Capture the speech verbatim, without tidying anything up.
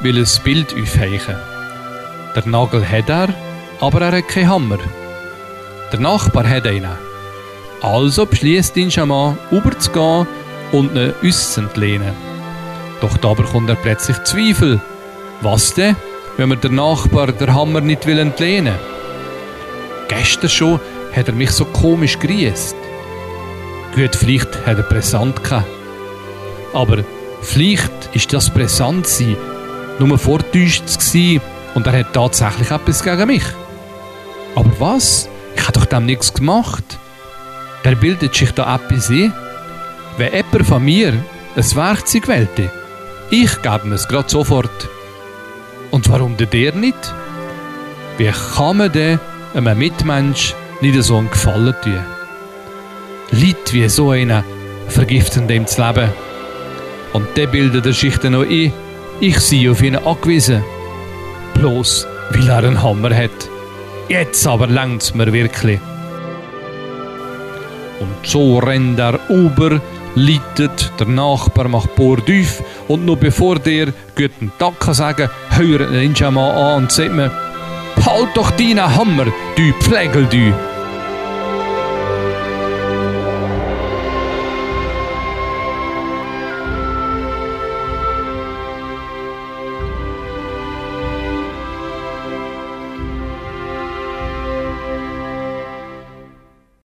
will ein Bild aufhängen. Der Nagel hat er, aber er hat keinen Hammer. Der Nachbar hat einen. Also beschließt ihn schon mal, rüberzugehen und ihn uns zu entlehnen. Doch da bekommt er plötzlich Zweifel. Was denn, wenn mir der Nachbar den Hammer nicht will entlehnen? Gestern schon hat er mich so komisch grüßt. Gut, vielleicht hat er Präsent gehabt. Aber vielleicht ist das Präsent sein nur vortäuscht gewesen und er hat tatsächlich etwas gegen mich. Aber was? Ich habe doch dem nichts gemacht. Der bildet sich da etwas ein. Wenn jemand von mir ein Werkzeug wollte, ich gebe mir es gerade sofort. Und warum denn der nicht? Wie kann man denn einem Mitmensch nicht so einen Gefallen tun? Leute wie so einen vergiften dem das Leben. Und der bildet er sich dann noch ein, ich sei auf ihn angewiesen. Bloß, weil er einen Hammer hat. Jetzt aber längt's mir wirklich. Und so rennt er über, leitet, der Nachbar macht Bord auf und noch bevor der guten Tag kann sagen, hört ihn schon mal an und sagt mir, halt doch deinen Hammer, du Pflegel, du.